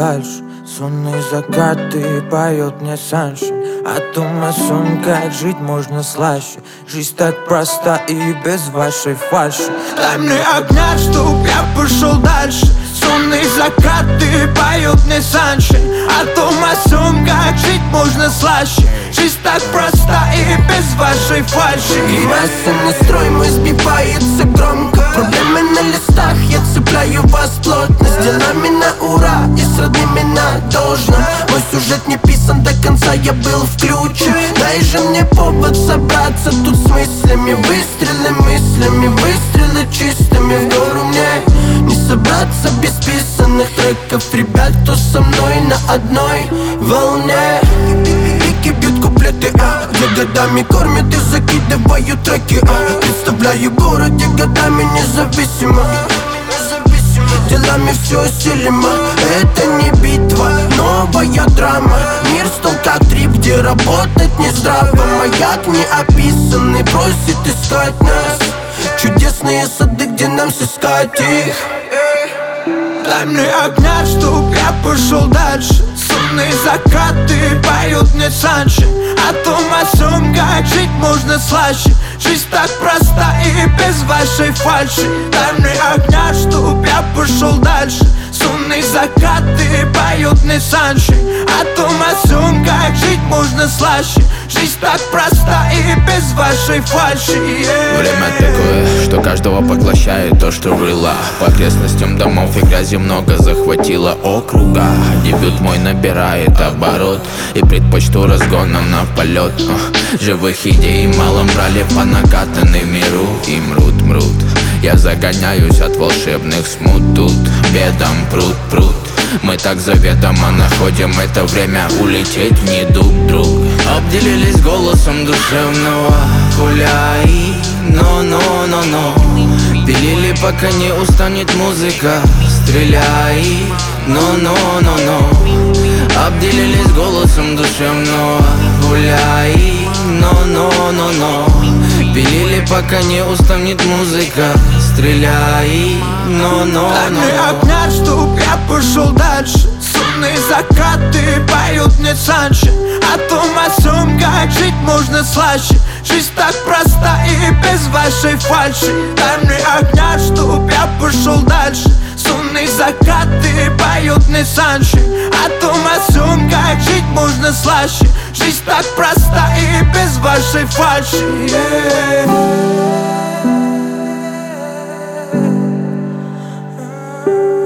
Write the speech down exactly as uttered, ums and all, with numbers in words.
дальше. Сонные закаты поет мне Саншин о том, о сом, как жить можно слаще. Жизнь так проста и без вашей фальши. Дай мне огня, чтоб я пошел дальше. Сонные закаты поет мне Саншин о том, о сом, как жить можно слаще. Жизнь так проста и без вашей фальши. И масляный строй мой сбивается громко. Проблемы на листах, я цепляю вас плотно. С делами на ура и с родными на должно. Мой сюжет не писан до конца, я был включен. Дай же мне повод собраться тут с мыслями. Выстрелы мыслями, выстрелы чистыми. В гору мне не собраться без писанных треков. Ребят, кто со мной на одной волне. Пики бьют куплеты, а где годами кормят и закидывают треки, а представляю город, где годами независимо. Делами все усилимо. Это не битва, новая драма. Мир стал как трип, где работать не здраво. Маяк не описанный просит искать нас. Чудесные сады, где нам сыскать их. Дай мне огня, чтоб я пошел дальше. Сонные закаты поют мне Саншин о том, о сом, как жить можно слаще. Жизнь так проста и без вашей фальши. Дай мне огня, чтоб я пошел дальше. Сонные закаты поют мне Саншин о том, о сом, как жить можно слаще. Жизнь так проста и без вашей фальши, yeah. Время такое, что каждого поглощает то, что рыло. По окрестностям домов и грязи много захватило округа. Дебют мой набирает оборот и предпочту разгоном на полет. Живых идей мало брали по накатанной миру и мрут, мрут. Я загоняюсь от волшебных смут тут. Бедом пруд, пруд. Мы так заведомо находим это время улететь в недуг, друг. Обделились голосом душевного гуляй, но-но-но-но. Пилили, пока не устанет музыка, стреляй, но-но-но-но. Обделились голосом душевного гуляй, но-но-но-но. Пилили, пока не устанет музыка, стреляй, но-но-но. Дай мне огня, чтоб я пошел дальше. Сонные закаты поют мне Саншин о том, о сом, как жить можно слаще. Жизнь так проста и без вашей фальши. Дай мне огня, чтоб я пошел дальше. Сонные закаты поют мне Саншин о том, о сом, как жить можно слаще. Жизнь так проста и без вашей фальши, yeah.